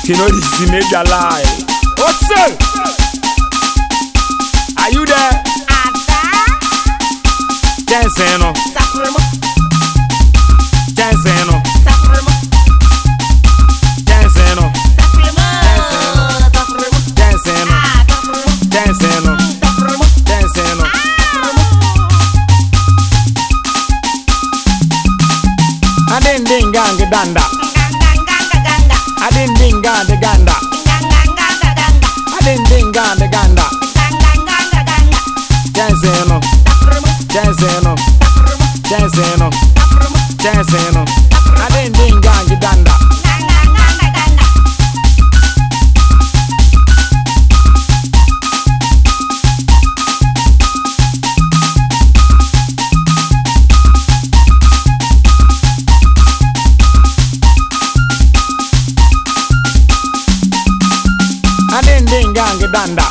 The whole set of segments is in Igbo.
You know this is major lie. What's up? Are you there? Dancing no. Dancing no. Dancing no. Dancing no. Dancing no. Dancing no. I didn't gang danda. I didn't gang the ganda. I didn't gang the ganda. Dancing no. Dancing no. Dancing no. Dancing no. I didn't gang the danda. I didn't gang the danda.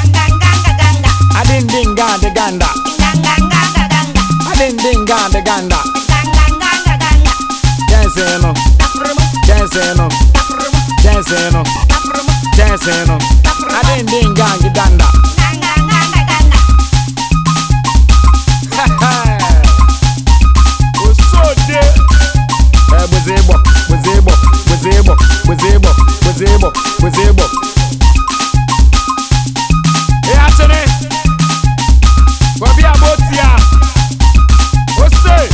I didn't gang the ganda. I didn't gang the ganda. Dancing no. Dancing no. Dancing no. Dancing no. I didn't gang the danda. Wazebo. Hey, Anthony. Go be about here. What's up?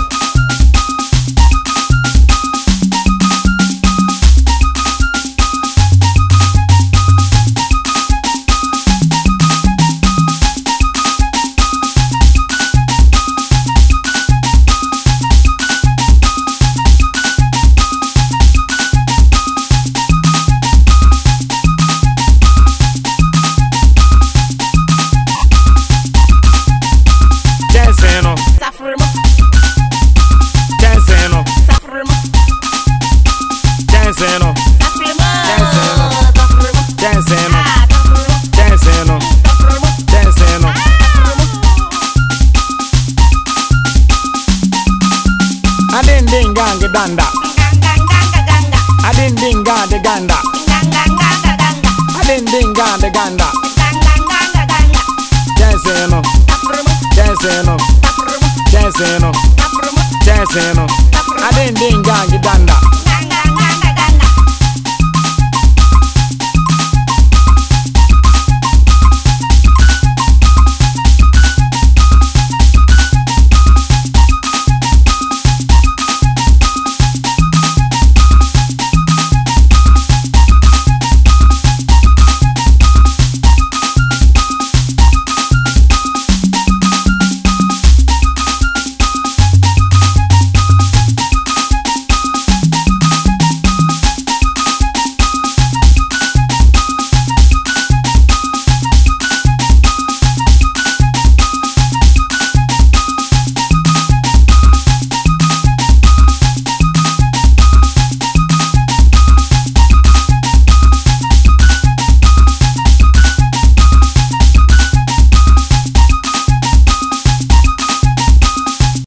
I didn't gang the danda. I didn't gang the ganda. I didn't gang the ganda. Dancing no. Dancing no. Dancing no. Dancing no. I didn't gang the danda.